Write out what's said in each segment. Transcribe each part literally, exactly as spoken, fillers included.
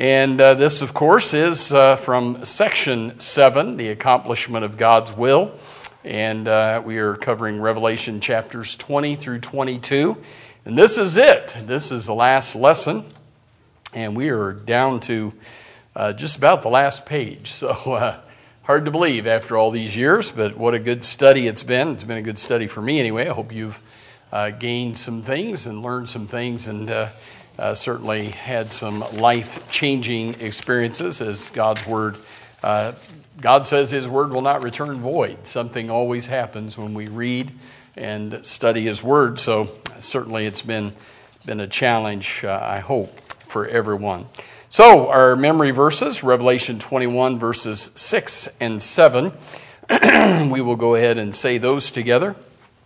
And uh, this, of course, is uh, from section seven, the accomplishment of God's will. And uh, we are covering Revelation chapters twenty through twenty-two. And this is it. This is the last lesson. And we are down to uh, just about the last page. So uh, hard to believe after all these years, but what a good study it's been. It's been a good study for me anyway. I hope you've uh, gained some things and learned some things and uh, Uh, certainly had some life-changing experiences as God's Word. Uh, God says His Word will not return void. Something always happens when we read and study His Word. So certainly it's been, been a challenge, uh, I hope, for everyone. So our memory verses, Revelation twenty-one, verses six and seven. We will go ahead and say those together.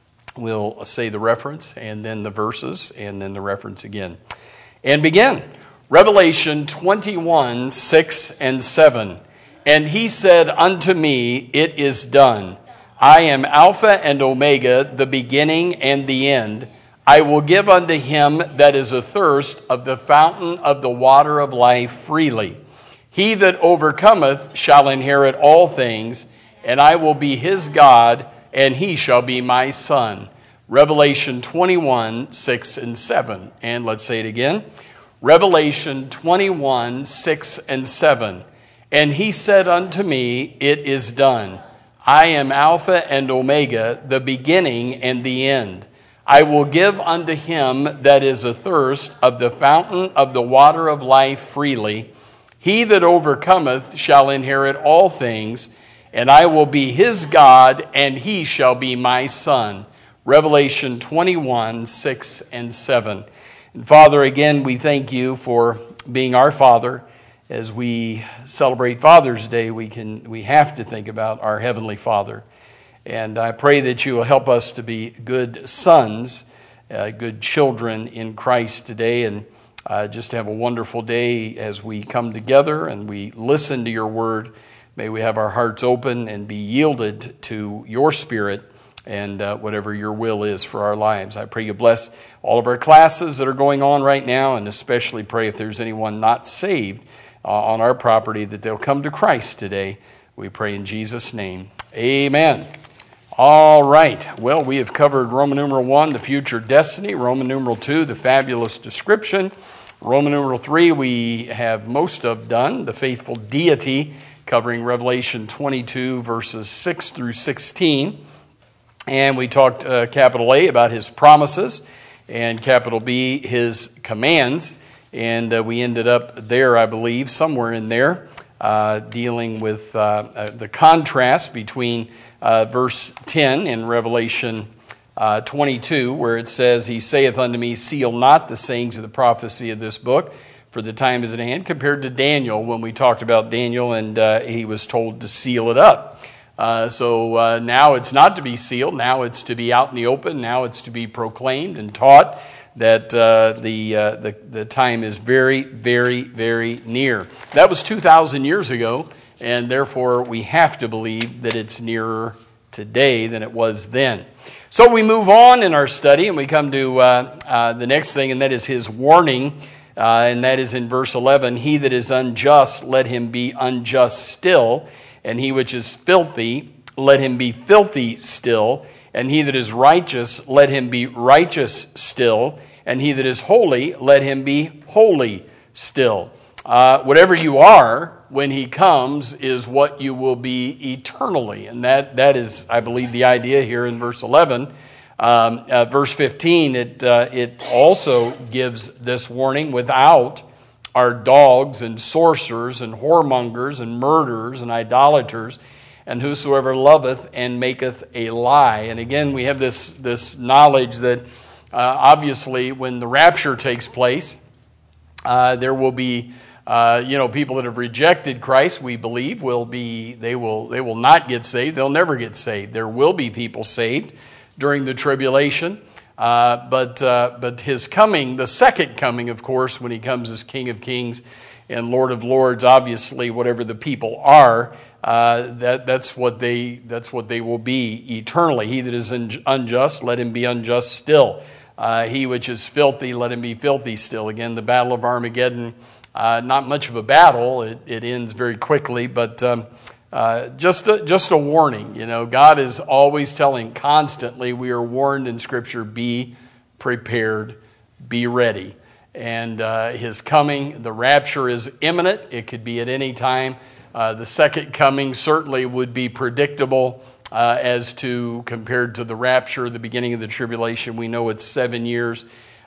We'll say the reference and then the verses and then the reference again. And begin. Revelation twenty-one, six and seven. And he said unto me, It is done. I am Alpha and Omega, the beginning and the end. I will give unto him that is athirst of the fountain of the water of life freely. He that overcometh shall inherit all things, and I will be his God, and he shall be my son. Revelation twenty-one, six and seven. And let's say it again. Revelation twenty-one, six and seven. And he said unto me, It is done. I am Alpha and Omega, the beginning and the end. I will give unto him that is athirst of the fountain of the water of life freely. He that overcometh shall inherit all things, and I will be his God, and he shall be my son. Revelation twenty-one, six and seven. And Father, again, we thank you for being our Father. As we celebrate Father's Day, we can we have to think about our Heavenly Father. And I pray that you will help us to be good sons, uh, good children in Christ today, and uh, just have a wonderful day as we come together and we listen to your word. May we have our hearts open and be yielded to your Spirit and uh, whatever your will is for our lives. I pray you bless all of our classes that are going on right now, and especially pray if there's anyone not saved uh, on our property that they'll come to Christ today. We pray in Jesus' name. Amen. All right. Well, we have covered Roman numeral one, the future destiny. Roman numeral two, the fabulous description. Roman numeral three, we have most of done, the faithful deity, covering Revelation twenty-two, verses six through sixteen. And we talked, uh, capital A, about his promises, and capital B, his commands. And uh, we ended up there, I believe, somewhere in there, uh, dealing with uh, uh, the contrast between uh, verse ten in Revelation uh, twenty-two, where it says, He saith unto me, Seal not the sayings of the prophecy of this book, for the time is at hand, compared to Daniel, when we talked about Daniel, and uh, he was told to seal it up. Uh, so uh, now it's not to be sealed. Now it's to be out in the open. Now it's to be proclaimed and taught that uh, the, uh, the the time is very, very, very near. That was two thousand years ago, and therefore we have to believe that it's nearer today than it was then. So we move on in our study, and we come to uh, uh, the next thing, and that is his warning, uh, and that is in verse eleven. He that is unjust, let him be unjust still. And he which is filthy, let him be filthy still. And he that is righteous, let him be righteous still. And he that is holy, let him be holy still. Uh, whatever you are when he comes is what you will be eternally. And that, that is, I believe, the idea here in verse eleven. Um, uh, verse fifteen, it, uh, it also gives this warning without are dogs and sorcerers and whoremongers and murderers and idolaters and whosoever loveth and maketh a lie. And again, we have this, this knowledge that uh, obviously when the rapture takes place, uh, there will be uh, you know people that have rejected Christ, we believe, will be they will they will not get saved. They'll never get saved. There will be people saved during the tribulation. Uh, but uh, but his coming, the second coming, of course, when he comes as King of Kings and Lord of Lords, obviously, whatever the people are, uh, that that's what they that's what they will be eternally. He that is unjust, let him be unjust still. Uh, he which is filthy, let him be filthy still. Again, the battle of Armageddon Uh, not much of a battle. It, it ends very quickly, but um, uh, just, a, just a warning. You know, God is always telling constantly, we are warned in Scripture, be prepared, be ready. And uh, his coming, the rapture is imminent. It could be at any time. Uh, the second coming certainly would be predictable uh, as to, compared to the rapture, the beginning of the tribulation. We know it's seven years.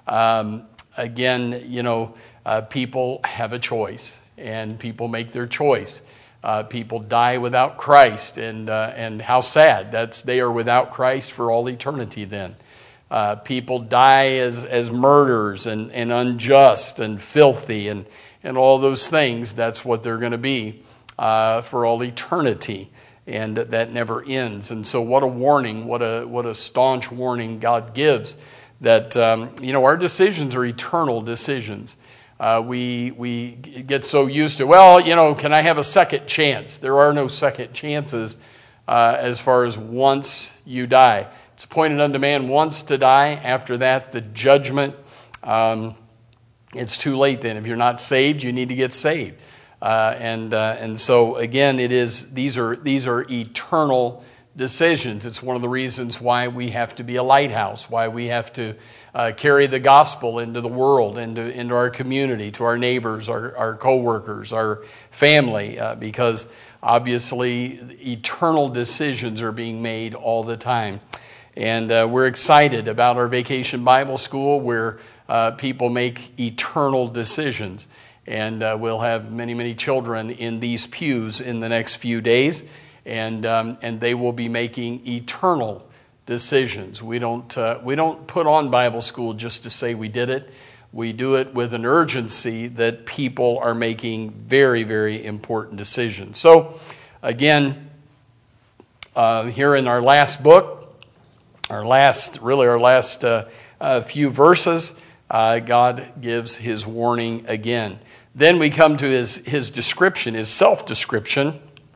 Um, again, you know, uh, people have a choice, and people make their choice. Uh, people die without Christ, and uh, and how sad. That's they are without Christ for all eternity then. Uh, people die as, as murderers and, and unjust and filthy and, and all those things. That's what they're going to be uh, for all eternity, and that never ends. And so what a warning, what a what a staunch warning God gives that, um, you know, our decisions are eternal decisions. Uh, we we get so used to, well, you know, can I have a second chance? There are no second chances uh, as far as once you die. It's appointed unto man once to die. After that, the judgment. Um, it's too late then. If you're not saved, you need to get saved. Uh, and uh, and so again, it is these are these are eternal decisions. It's one of the reasons why we have to be a lighthouse, why we have to uh, carry the gospel into the world, into, into our community, to our neighbors, our, our co-workers, our family, uh, because obviously eternal decisions are being made all the time. And uh, we're excited about our Vacation Bible School where uh, people make eternal decisions. And uh, we'll have many, many children in these pews in the next few days. And um, and they will be making eternal decisions. We don't uh, we don't put on Bible school just to say we did it. We do it with an urgency that people are making very, very important decisions. So, again, uh, here in our last book, our last really our last uh, uh, few verses, uh, God gives His warning again. Then we come to His His description, His self-description.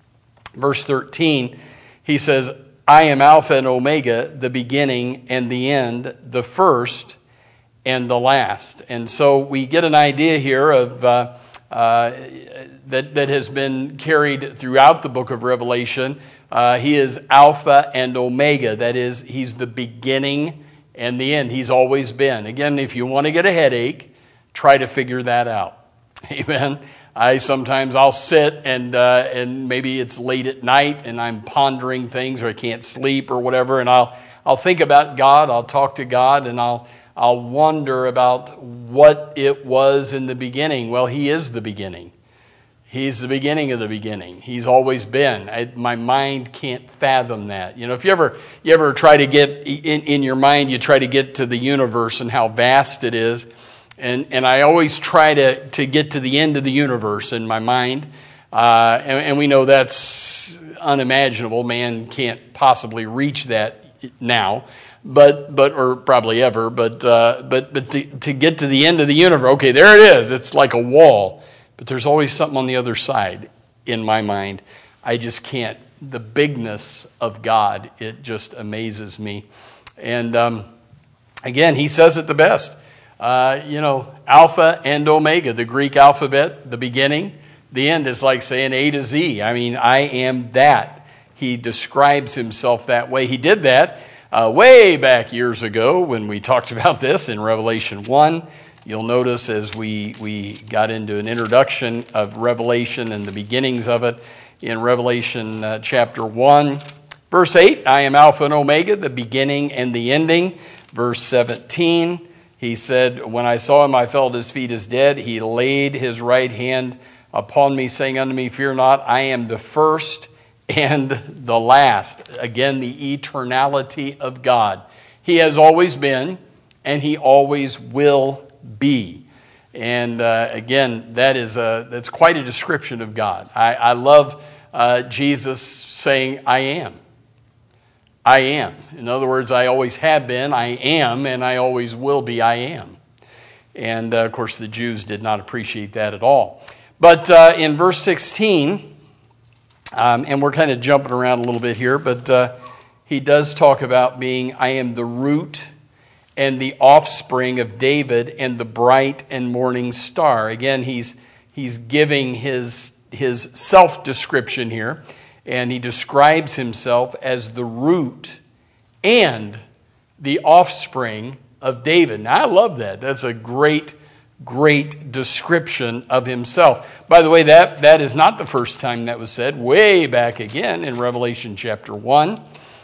Verse thirteen, he says, I am Alpha and Omega, the beginning and the end, the first and the last. And so we get an idea here of uh, uh, that, that has been carried throughout the book of Revelation. Uh, he is Alpha and Omega. That is, he's the beginning and the end. He's always been. Again, if you want to get a headache, try to figure that out. Amen. I sometimes I'll sit and uh, and maybe it's late at night and I'm pondering things or I can't sleep or whatever, and I'll I'll think about God. I'll talk to God and I'll I'll wonder about what it was in the beginning. Well, He is the beginning. He's the beginning of the beginning. He's always been. I, my mind can't fathom that. You know, if you ever you ever try to get in, in your mind, you try to get to the universe and how vast it is. And and I always try to, to get to the end of the universe in my mind. Uh, and, and we know that's unimaginable. Man can't possibly reach that now, but but or probably ever. But uh, but but to, to get to the end of the universe, okay, there it is. It's like a wall. But there's always something on the other side in my mind. I just can't. The bigness of God, it just amazes me. And um, again, He says it the best. Uh, you know, Alpha and Omega, the Greek alphabet, the beginning, the end is like saying A to Z. I mean, I am that. He describes Himself that way. He did that uh, way back years ago when we talked about this in Revelation one. You'll notice as we, we got into an introduction of Revelation and the beginnings of it in Revelation uh, chapter one. Verse eight, I am Alpha and Omega, the beginning and the ending. Verse seventeen, he said, when I saw Him, I fell at His feet as dead. He laid His right hand upon me, saying unto me, fear not, I am the first and the last. Again, the eternality of God. He has always been, and He always will be. And uh, again, that is a, that's quite a description of God. I, I love uh, Jesus saying, I am. I am. In other words, I always have been, I am, and I always will be, I am. And, uh, of course, the Jews did not appreciate that at all. But uh, in verse sixteen, um, and we're kind of jumping around a little bit here, but uh, he does talk about being, I am the root and the offspring of David and the bright and morning star. Again, he's he's giving his, his self-description here, and he describes himself as the root and the offspring of David. Now, I love that. That's a great, great description of himself. By the way, that, that is not the first time that was said. Way back again in Revelation chapter one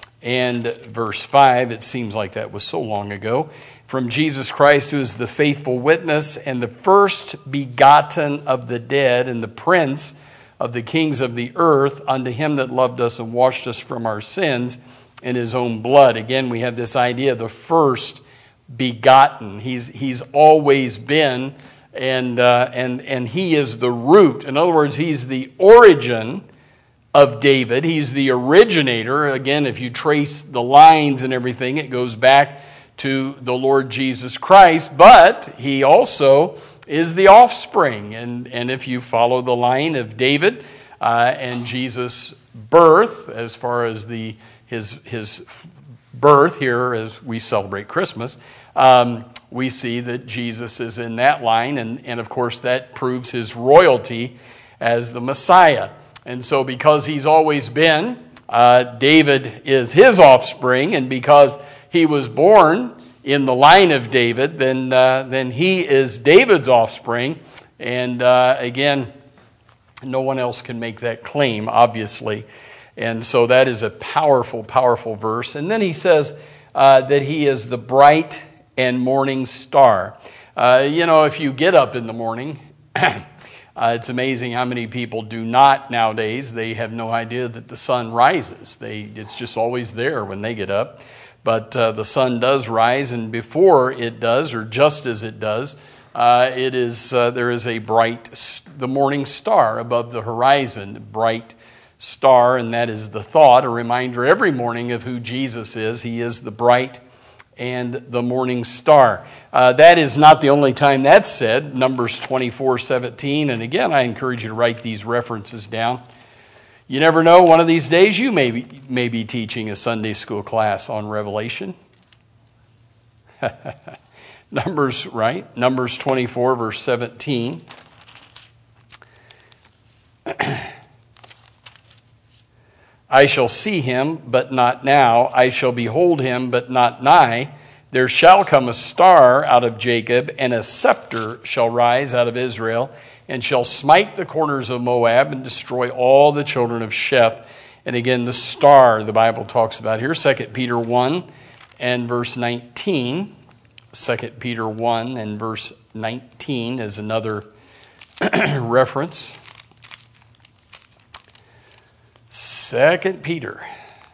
and verse five. It seems like that was so long ago. From Jesus Christ, who is the faithful witness and the first begotten of the dead and the prince of the kings of the earth, unto him that loved us and washed us from our sins in his own blood. Again, we have this idea of the first begotten. He's, he's always been, and, uh, and, and he is the root. In other words, he's the origin of David. He's the originator. Again, if you trace the lines and everything, it goes back to the Lord Jesus Christ, but he also is the offspring. And, and if you follow the line of David uh, and Jesus' birth, as far as the his, his birth here as we celebrate Christmas, um, we see that Jesus is in that line, and, and of course that proves his royalty as the Messiah. And so because he's always been, uh, David is his offspring, and because he was born in the line of David, then, uh, then he is David's offspring. And uh, again, no one else can make that claim, obviously. And so that is a powerful, powerful verse. And then he says uh, that he is the bright and morning star. Uh, you know, if you get up in the morning, uh, it's amazing how many people do not nowadays. They have no idea that the sun rises. They, it's just always there when they get up. But uh, the sun does rise, and before it does, or just as it does, uh, it is uh, there is a bright, the morning star above the horizon, bright star, and that is the thought, a reminder every morning of who Jesus is. He is the bright and the morning star. Uh, that is not the only time that's said. Numbers twenty-four seventeen, and again, I encourage you to write these references down. You never know, one of these days you may be, may be teaching a Sunday school class on Revelation. Numbers, right? Numbers twenty-four, verse seventeen. I shall see him, but not now. I shall behold him, but not nigh. There shall come a star out of Jacob, and a scepter shall rise out of Israel, and shall smite the corners of Moab and destroy all the children of Sheth. And again, the star the Bible talks about here, Second Peter one and verse nineteen. Second Peter one and verse nineteen is another reference. Second Peter.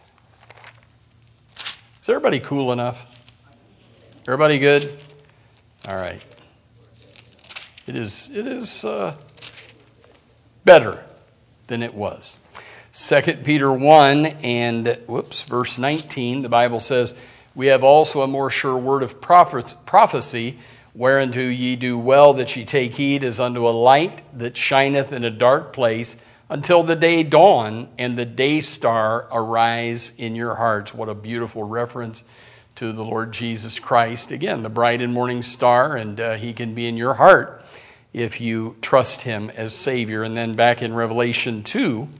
Is everybody cool enough? Everybody good? All right. It is, it is uh, better than it was. Second Peter one and, whoops, verse nineteen, the Bible says, we have also a more sure word of prophecy, whereunto ye do well that ye take heed as unto a light that shineth in a dark place, until the day dawn and the day star arise in your hearts. What a beautiful reference to the Lord Jesus Christ. Again, the bright and morning star, and uh, he can be in your heart if you trust him as Savior. And then back in Revelation two,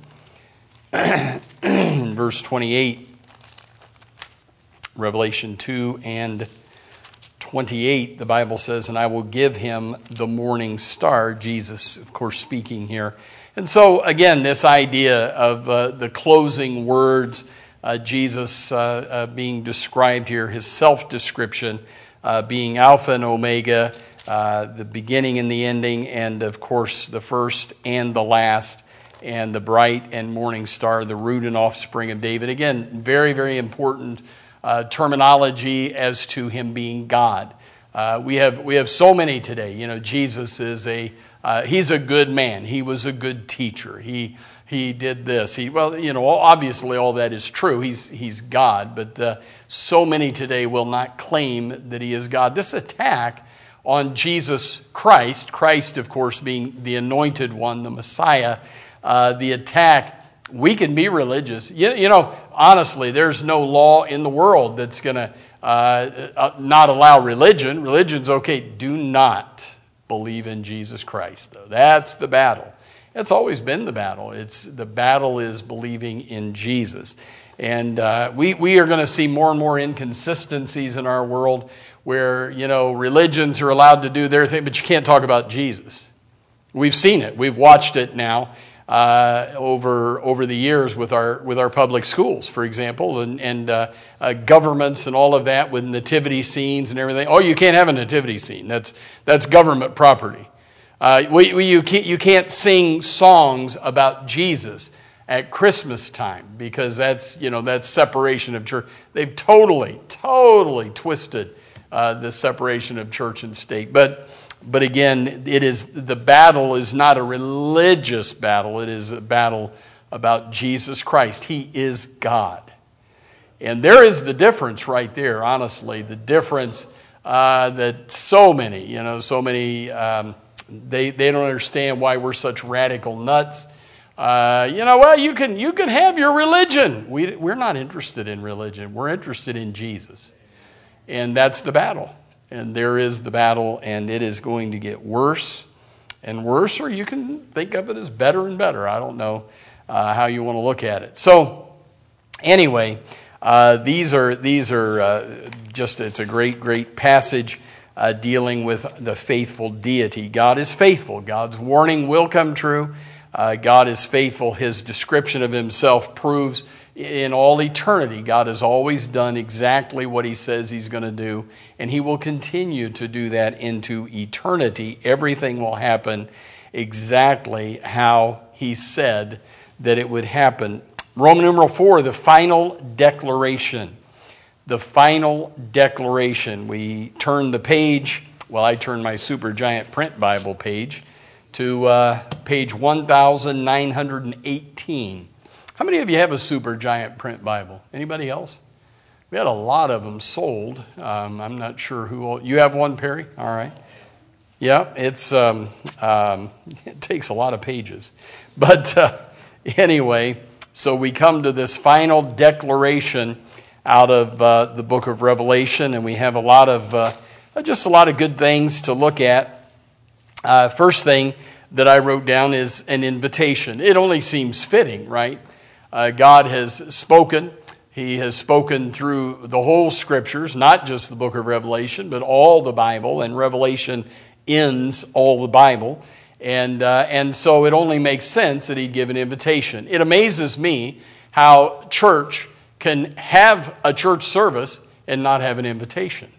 verse twenty-eight, Revelation two and twenty-eight, the Bible says, and I will give him the morning star. Jesus, of course, speaking here. And so, again, this idea of uh, the closing words, uh, Jesus uh, uh, being described here, his self-description uh, being Alpha and Omega, uh, the beginning and the ending, and, of course, the first and the last, and the bright and morning star, the root and offspring of David. Again, very, very important uh, terminology as to him being God. Uh, we have we have so many today. You know, Jesus is a uh, he's a good man. He was a good teacher. He he did this. He well, you know, obviously all that is true. He's he's God, but uh, so many today will not claim that he is God. This attack on Jesus Christ, Christ, of course, being the anointed one, the Messiah, uh, the attack. We can be religious. You, you know, honestly, there's no law in the world that's going to Uh, uh, not allow religion. Religion's okay. Do not believe in Jesus Christ, though. That's the battle. It's always been the battle. It's the battle is believing in Jesus. And uh, we, we are going to see more and more inconsistencies in our world where, you know, religions are allowed to do their thing, but you can't talk about Jesus. We've seen it. We've watched it now uh, over over the years with our with our public schools, for example, and, and uh, uh, governments and all of that with nativity scenes and everything. Oh, you can't have a nativity scene. That's that's government property. Uh, we, we, you can't, you can't sing songs about Jesus at Christmas time because that's, you know, that's separation of church. They've totally, totally twisted uh, the separation of church and state. But, but again, it is the battle is not a religious battle. It is a battle about Jesus Christ. He is God. And there is the difference right there, honestly, the difference uh, that so many, you know, so many... Um, They they don't understand why we're such radical nuts. Uh, you know, well, you can you can have your religion. We we're not interested in religion. We're interested in Jesus, and that's the battle. And there is the battle, and it is going to get worse and worse, or you can think of it as better and better. I don't know uh, how you want to look at it. So, anyway, uh, these are these are uh, just it's a great great passage. Uh, dealing with the faithful deity. God is faithful. God's warning will come true. Uh, God is faithful. His description of himself proves in all eternity God has always done exactly what he says he's going to do, and he will continue to do that into eternity. Everything will happen exactly how he said that it would happen. Roman numeral four, the final declaration. The final declaration. We turn the page, well, I turn my Supergiant Print Bible page to uh, page one thousand nine hundred eighteen. How many of you have a Supergiant Print Bible? Anybody else? We had a lot of them sold. Um, I'm not sure who all, you have one, Perry? All right. Yeah, it's um, um, it takes a lot of pages. But uh, anyway, so we come to this final declaration out of uh, the book of Revelation, and we have a lot of, uh, just a lot of good things to look at. Uh, first thing that I wrote down is an invitation. It only seems fitting, right? Uh, God has spoken. He has spoken through the whole Scriptures, not just the book of Revelation, but all the Bible, and Revelation ends all the Bible. And, uh, and so it only makes sense that he'd give an invitation. It amazes me how church can have a church service and not have an invitation.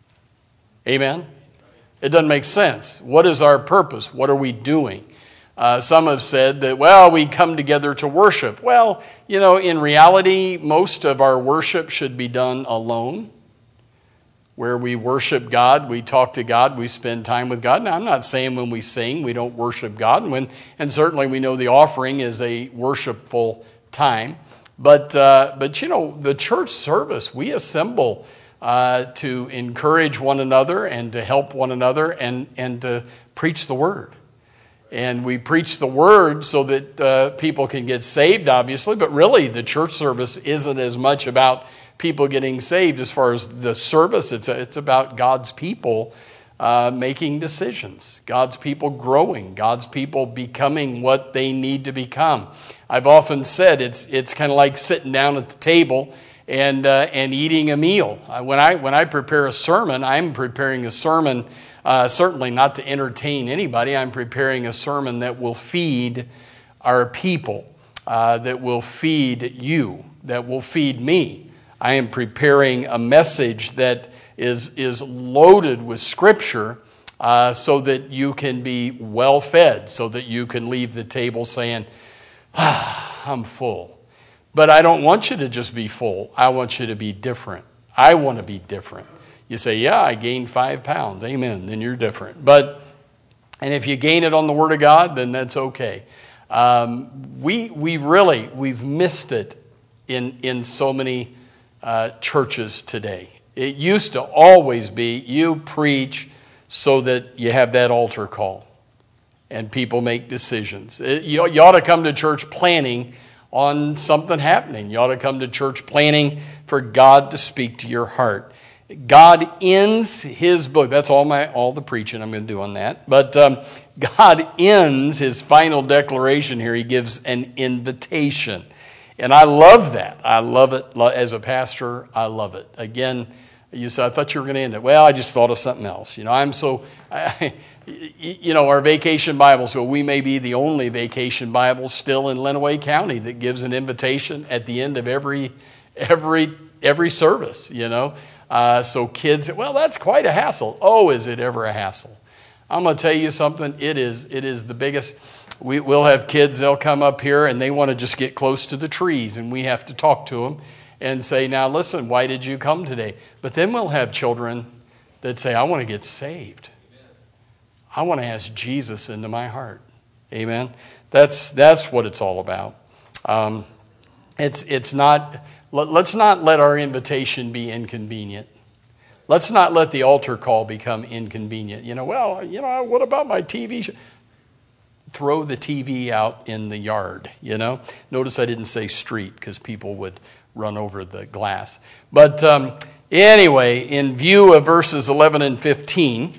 Amen? It doesn't make sense. What is our purpose? What are we doing? Uh, some have said that, well, we come together to worship. Well, you know, in reality, most of our worship should be done alone, where we worship God, we talk to God, we spend time with God. Now, I'm not saying when we sing, we don't worship God, and, when, and certainly we know the offering is a worshipful time. But, uh, but you know, the church service, we assemble uh, to encourage one another and to help one another and, and to preach the Word. And we preach the Word so that uh, people can get saved, obviously, but really the church service isn't as much about people getting saved as far as the service. It's, a, it's about God's people uh, making decisions, God's people growing, God's people becoming what they need to become. I've often said it's it's kind of like sitting down at the table and uh, and eating a meal. When I when I prepare a sermon, I'm preparing a sermon uh, certainly not to entertain anybody. I'm preparing a sermon that will feed our people, uh, that will feed you, that will feed me. I am preparing a message that is is loaded with Scripture, uh, so that you can be well fed, so that you can leave the table saying, ah, I'm full. But I don't want you to just be full. I want you to be different. I want to be different. You say, yeah, I gained five pounds. Amen. Then you're different. But, and if you gain it on the Word of God, then that's okay. Um, we we really, we've missed it in, in so many uh, churches today. It used to always be you preach so that you have that altar call and people make decisions. It, you, you ought to come to church planning on something happening. You ought to come to church planning for God to speak to your heart. God ends his book. That's all my all the preaching I'm going to do on that. But um, God ends his final declaration here. He gives an invitation. And I love that. I love it. As a pastor, I love it. Again, you said, I thought you were going to end it. Well, I just thought of something else. You know, I'm so, I, you know, our vacation Bible, so we may be the only vacation Bible still in Lenawee County that gives an invitation at the end of every, every, every service, you know. Uh, so kids, well, that's quite a hassle. Oh, is it ever a hassle? I'm going to tell you something. It is, it is the biggest. We, we'll have kids, they'll come up here and they want to just get close to the trees, and we have to talk to them and say, now listen, why did you come today? But then we'll have children that say, I want to get saved. I want to ask Jesus into my heart. Amen. That's that's what it's all about. Um, it's it's not. Let, let's not let our invitation be inconvenient. Let's not let the altar call become inconvenient. You know, well, you know, what about my T V show? Throw the T V out in the yard, you know. Notice I didn't say street because people would run over the glass. But um, anyway, in view of verses eleven and fifteen,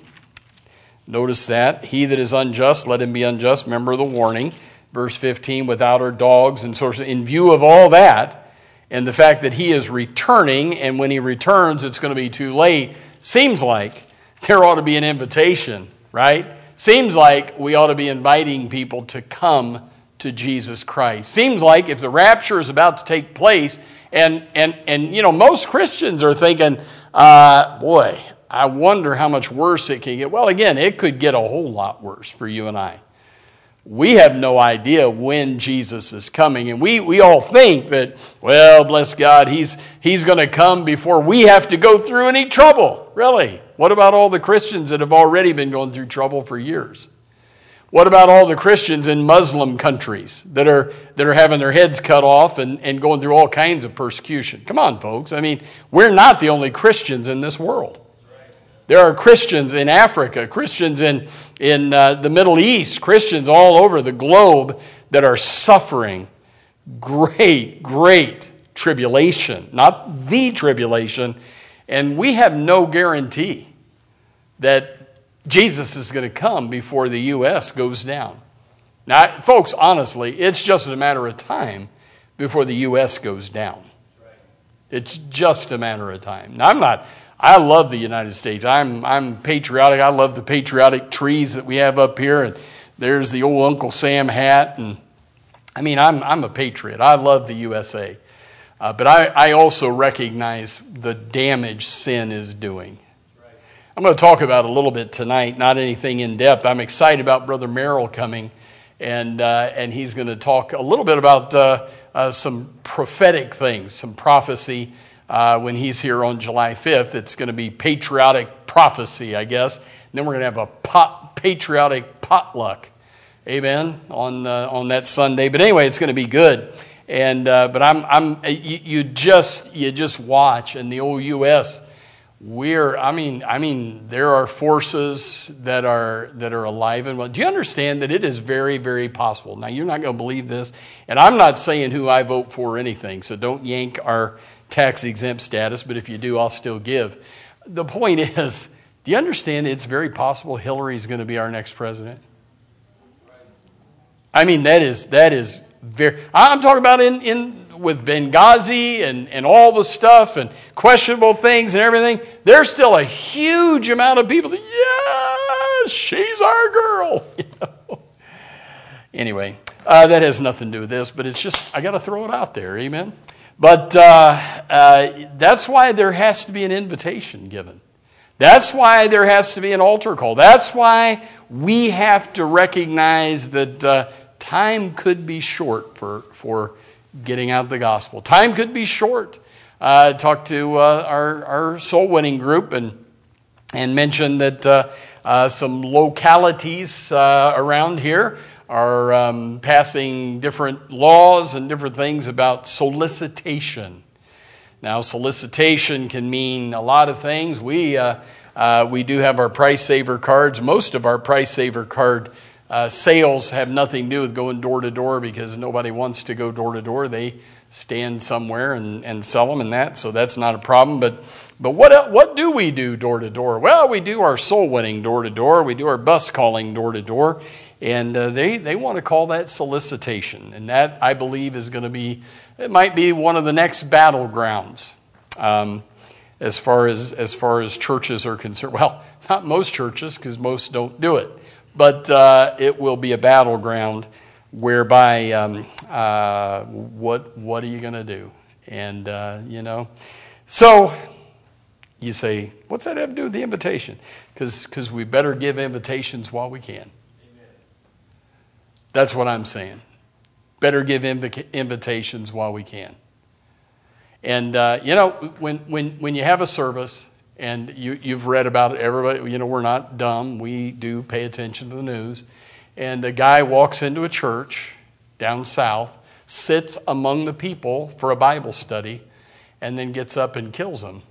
notice that. He that is unjust, let him be unjust. Remember the warning. Verse fifteen, without our dogs and so in view of all that, and the fact that he is returning, and when he returns, it's going to be too late, seems like there ought to be an invitation, right? Seems like we ought to be inviting people to come to Jesus Christ. Seems like if the rapture is about to take place, and and and you know, most Christians are thinking, uh, boy, I wonder how much worse it can get. Well, again, it could get a whole lot worse for you and I. We have no idea when Jesus is coming, and we, we all think that, well, bless God, he's he's going to come before we have to go through any trouble. Really? What about all the Christians that have already been going through trouble for years? What about all the Christians in Muslim countries that are that are having their heads cut off and, and going through all kinds of persecution? Come on, folks. I mean, we're not the only Christians in this world. There are Christians in Africa, Christians in, in uh, the Middle East, Christians all over the globe that are suffering great, great tribulation, not the tribulation. And we have no guarantee that Jesus is going to come before the U S goes down. Now, folks, honestly, it's just a matter of time before the U S goes down. It's just a matter of time. Now, I'm not... I love the United States. I'm I'm patriotic. I love the patriotic trees that we have up here. And there's the old Uncle Sam hat. And I mean, I'm I'm a patriot. I love the U S A. Uh, but I, I also recognize the damage sin is doing. I'm going to talk about it a little bit tonight, not anything in depth. I'm excited about Brother Merrill coming, and uh, and he's going to talk a little bit about uh, uh, some prophetic things, some prophecy. Uh, when he's here on July fifth, it's going to be patriotic prophecy, I guess. And then we're going to have a pot, patriotic potluck, amen, on uh, on that Sunday. But anyway, it's going to be good. And uh, but I'm I'm you, you just you just watch in the old U S We're I mean I mean there are forces that are that are alive and well. Do you understand that it is very very possible? Now you're not going to believe this, and I'm not saying who I vote for or anything. So don't yank our tax exempt status, but if you do, I'll still give. The point is, do you understand it's very possible Hillary's going to be our next president? I mean, that is that is very. I'm talking about in in with Benghazi and and all the stuff and questionable things and everything. There's still a huge amount of people say, "Yeah, she's our girl." You know? Anyway, uh, that has nothing to do with this, but it's just I got to throw it out there. Amen. But uh, uh, that's why there has to be an invitation given. That's why there has to be an altar call. That's why we have to recognize that uh, time could be short for, for getting out the gospel. Time could be short. I uh, talked to uh, our, our soul winning group and, and mentioned that uh, uh, some localities uh, around here are um, passing different laws and different things about solicitation. Now, solicitation can mean a lot of things. We uh, uh, we do have our Price Saver cards. Most of our Price Saver card uh, sales have nothing to do with going door to door because nobody wants to go door to door. They stand somewhere and, and sell them and that, so that's not a problem. But But what what do we do door to door? Well, we do our soul winning door to door. We do our bus calling door to door. And uh, they, they want to call that solicitation. And that, I believe, is going to be, it might be one of the next battlegrounds um, as far as as far as churches are concerned. Well, not most churches, because most don't do it. But uh, it will be a battleground whereby um, uh, what what are you going to do? And, uh, you know, so you say, what's that have to do with the invitation? Because because we better give invitations while we can. That's what I'm saying. Better give inv- invitations while we can. And, uh, you know, when, when, when you have a service, and you, you've read about it, everybody, you know, we're not dumb. We do pay attention to the news. And a guy walks into a church down south, sits among the people for a Bible study, and then gets up and kills them.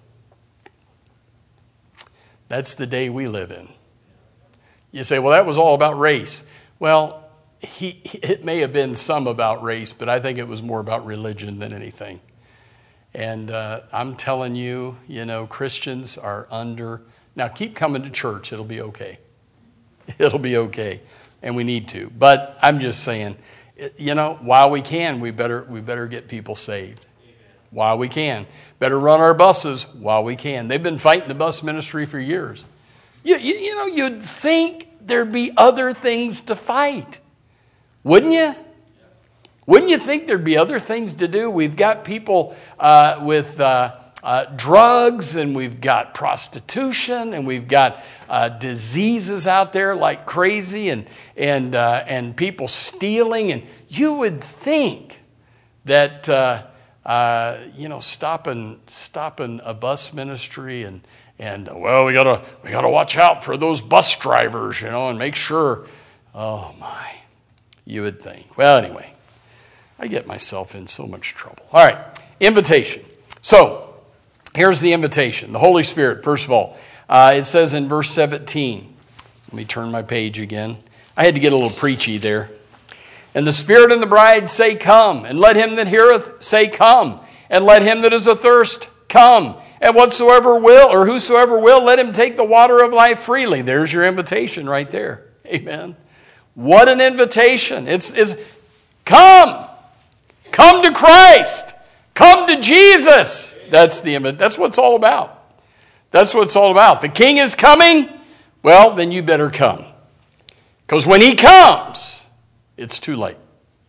That's the day we live in. You say, well, that was all about race. Well, He, it may have been some about race, but I think it was more about religion than anything. And uh, I'm telling you, you know, Christians are under... Now, keep coming to church. It'll be okay. It'll be okay. And we need to. But I'm just saying, you know, while we can, we better we better get people saved. Amen. While we can. Better run our buses while we can. They've been fighting the bus ministry for years. You, you, you know, you'd think there'd be other things to fight. Wouldn't you? Wouldn't you think there'd be other things to do? We've got people uh, with uh, uh, drugs, and we've got prostitution, and we've got uh, diseases out there like crazy, and and uh, and people stealing. And you would think that uh, uh, you know stopping stopping a bus ministry and and well we gotta we gotta watch out for those bus drivers, you know, and make sure. Oh my. You would think. Well, anyway, I get myself in so much trouble. All right, invitation. So, here's the invitation. The Holy Spirit, first of all. Uh, it says in verse seventeen. Let me turn my page again. I had to get a little preachy there. And the Spirit and the bride say, come. And let him that heareth say, come. And let him that is athirst come. And whatsoever will, or whosoever will, let him take the water of life freely. There's your invitation right there. Amen. What an invitation. It's, it's come. Come to Christ. Come to Jesus. That's the that's what it's all about. That's what it's all about. The King is coming. Well, then you better come. Because when he comes, it's too late.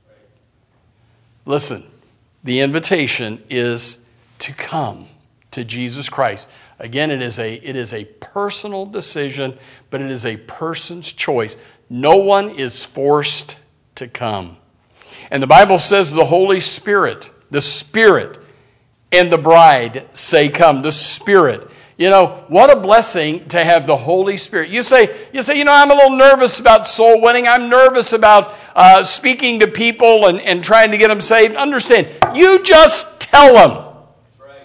Listen, the invitation is to come to Jesus Christ. Again, it is a it is a personal decision, but it is a person's choice. No one is forced to come. And the Bible says the Holy Spirit, the Spirit and the bride say come. The Spirit. You know, what a blessing to have the Holy Spirit. You say, you say, you know, I'm a little nervous about soul winning. I'm nervous about uh, speaking to people and, and trying to get them saved. Understand, you just tell them. Right.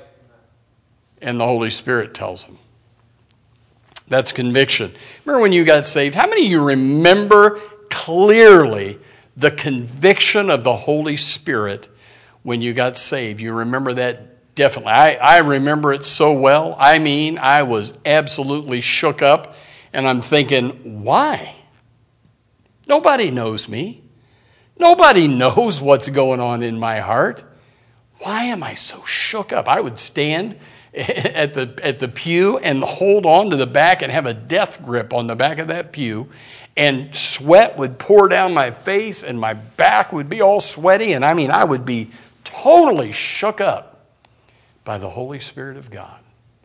And the Holy Spirit tells them. That's conviction. Remember when you got saved? How many of you remember clearly the conviction of the Holy Spirit when you got saved? You remember that definitely. I, I remember it so well. I mean, I was absolutely shook up, and I'm thinking, why? Nobody knows me. Nobody knows what's going on in my heart. Why am I so shook up? I would stand at the at the pew and hold on to the back and have a death grip on the back of that pew, and sweat would pour down my face and my back would be all sweaty, and I mean I would be totally shook up by the Holy Spirit of God.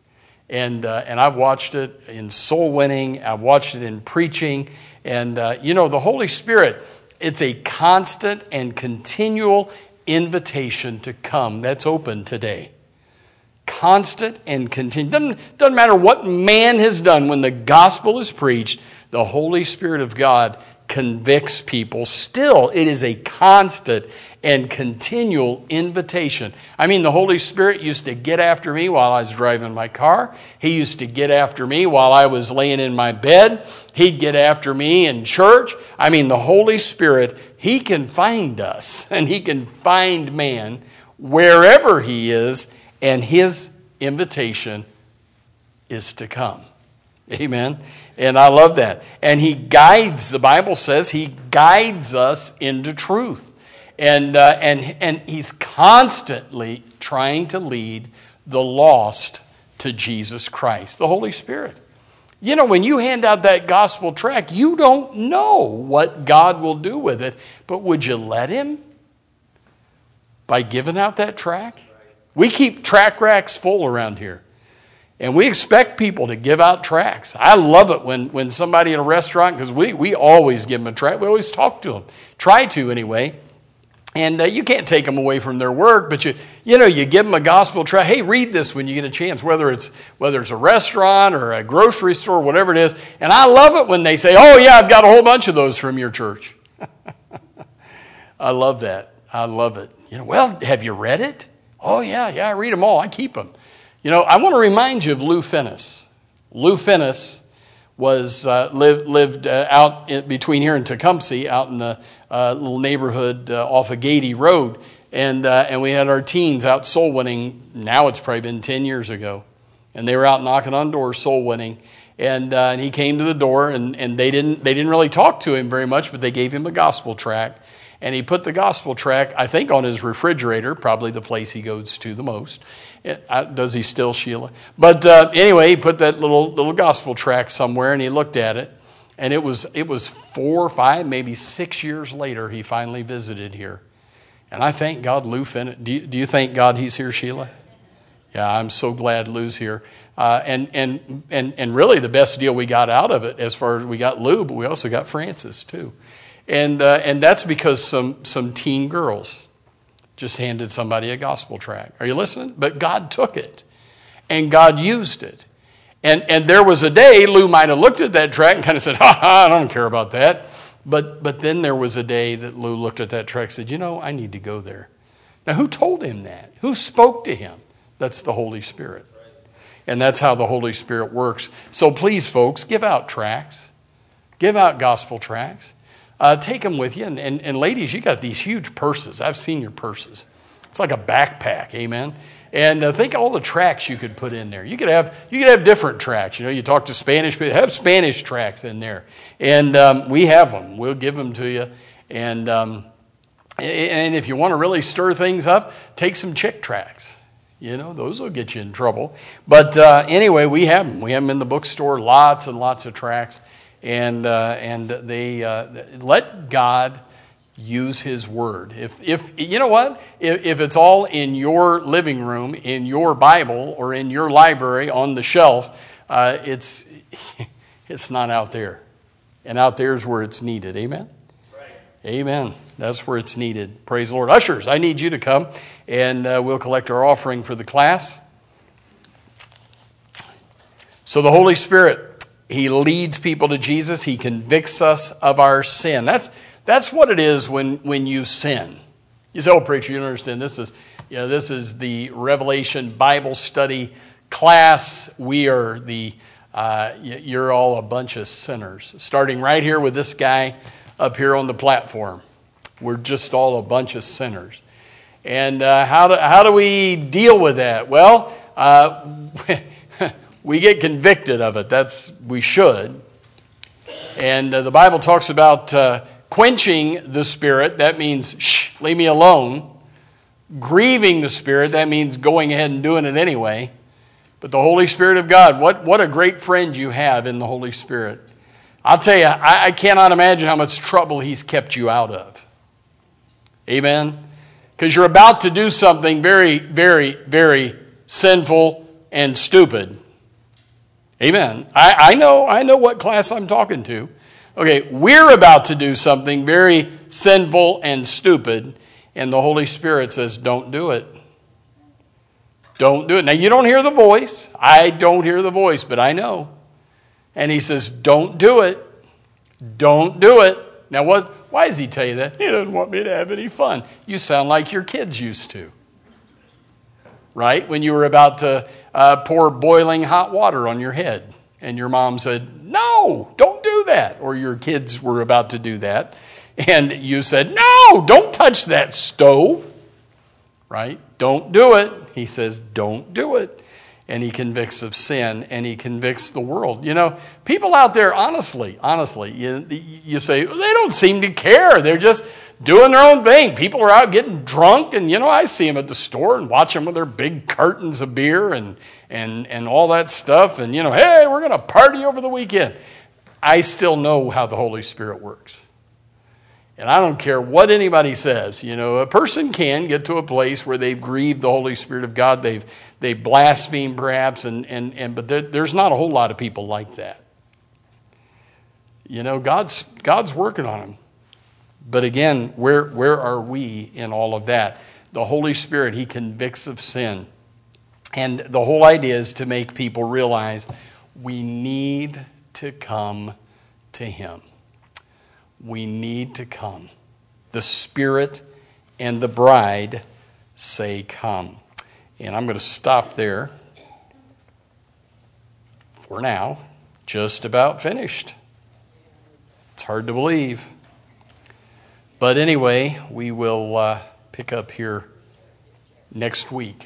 And uh, and I've watched it in soul winning, I've watched it in preaching, and uh, you know, the Holy Spirit, it's a constant and continual invitation to come that's open today. Constant and continued. Doesn't, doesn't matter what man has done when the gospel is preached, the Holy Spirit of God convicts people. Still, it is a constant and continual invitation. I mean, the Holy Spirit used to get after me while I was driving my car. He used to get after me while I was laying in my bed. He'd get after me in church. I mean, the Holy Spirit, he can find us, and he can find man wherever he is, and his invitation is to come. Amen. And I love that. And he guides, the Bible says, he guides us into truth. And, uh, and, and he's constantly trying to lead the lost to Jesus Christ, the Holy Spirit. You know, when you hand out that gospel tract, you don't know what God will do with it, but would you let him by giving out that tract? We keep tract racks full around here, and we expect people to give out tracts. I love it when, when somebody in a restaurant, because we, we always give them a tract. We always talk to them, try to anyway. And uh, you can't take them away from their work, but you you know you give them a gospel tract. Hey, read this when you get a chance, whether it's whether it's a restaurant or a grocery store, whatever it is. And I love it when they say, "Oh yeah, I've got a whole bunch of those from your church." I love that. I love it. You know, well, have you read it? Oh yeah, yeah, I read them all. I keep them. You know, I want to remind you of Lou Finnis. Lou Finnis was uh, lived lived uh, out in, between here and Tecumseh, out in the uh, little neighborhood uh, off of Gady Road, and uh, and we had our teens out soul winning. Now it's probably been ten years ago, and they were out knocking on doors, soul winning, and uh, and he came to the door, and and they didn't they didn't really talk to him very much, but they gave him a gospel tract, and he put the gospel tract, I think, on his refrigerator, probably the place he goes to the most. It, uh, does he still, Sheila? But uh, anyway, he put that little little gospel tract somewhere, and he looked at it, and it was it was four, five, maybe six years later he finally visited here, and I thank God Lou Finnis. Do you, do you thank God he's here, Sheila? Yeah, I'm so glad Lou's here, uh, and and and and really the best deal we got out of it, as far as we got Lou, but we also got Francis too, and uh, and that's because some some teen girls just handed somebody a gospel tract. Are you listening? But God took it, and God used it. And and there was a day Lou might have looked at that tract and kind of said, ha ha, I don't care about that. But but then there was a day that Lou looked at that tract and said, you know, I need to go there. Now, who told him that? Who spoke to him? That's the Holy Spirit. And that's how the Holy Spirit works. So please, folks, give out tracts. Give out gospel tracts. Uh, take them with you. And, and, and ladies, you got these huge purses. I've seen your purses. It's like a backpack, amen? And uh, think of all the tracts you could put in there. You could have you could have different tracts. You know, you talk to Spanish people, have Spanish tracts in there. And um, we have them. We'll give them to you. And um, and if you want to really stir things up, take some chick tracts. You know, those will get you in trouble. But uh, anyway, we have them. We have them in the bookstore, lots and lots of tracts. And uh, and they uh, let God use His Word. If if you know what, if, if it's all in your living room, in your Bible, or in your library on the shelf, uh, it's it's not out there, and out there is where it's needed. Amen. Right. Amen. That's where it's needed. Praise the Lord. Ushers, I need you to come, and uh, we'll collect our offering for the class. So the Holy Spirit, He leads people to Jesus. He convicts us of our sin. That's that's what it is when, when you sin. You say, oh, preacher, you don't understand. This is, you know, this is the Revelation Bible study class. We are the, uh, you're all a bunch of sinners. Starting right here with this guy up here on the platform. We're just all a bunch of sinners. And uh, how do how do we deal with that? Well, uh, we get convicted of it. That's we should. And uh, the Bible talks about uh, quenching the Spirit. That means, shh, leave me alone. Grieving the Spirit. That means going ahead and doing it anyway. But the Holy Spirit of God, what, what a great friend you have in the Holy Spirit. I'll tell you, I, I cannot imagine how much trouble He's kept you out of. Amen? Because you're about to do something very, very, very sinful and stupid. Amen. I, I know, I know what class I'm talking to. Okay, we're about to do something very sinful and stupid, and the Holy Spirit says, don't do it. Don't do it. Now, you don't hear the voice. I don't hear the voice, but I know. And He says, don't do it. Don't do it. Now, what? Why does He tell you that? He doesn't want me to have any fun. You sound like your kids used to. Right? When you were about to uh, pour boiling hot water on your head, and your mom said, no, don't do that. Or your kids were about to do that, and you said, no, don't touch that stove. Right? Don't do it. He says, don't do it. and he convicts of sin, and he convicts the world. You know, people out there, honestly, honestly, you, you say, they don't seem to care. They're just doing their own thing. People are out getting drunk, and, you know, I see them at the store and watch them with their big cartons of beer and, and, and all that stuff. And, you know, hey, we're going to party over the weekend. I still know how the Holy Spirit works. And I don't care what anybody says. You know, a person can get to a place where they've grieved the Holy Spirit of God. They've they blaspheme perhaps, and, and, and but there, there's not a whole lot of people like that. You know, God's God's working on them. But again, where where are we in all of that? The Holy Spirit, he convicts of sin. And the whole idea is to make people realize we need to come to him. We need to come. The Spirit and the bride say come. And I'm going to stop there for now. Just about finished. It's hard to believe. But anyway, we will uh, pick up here next week.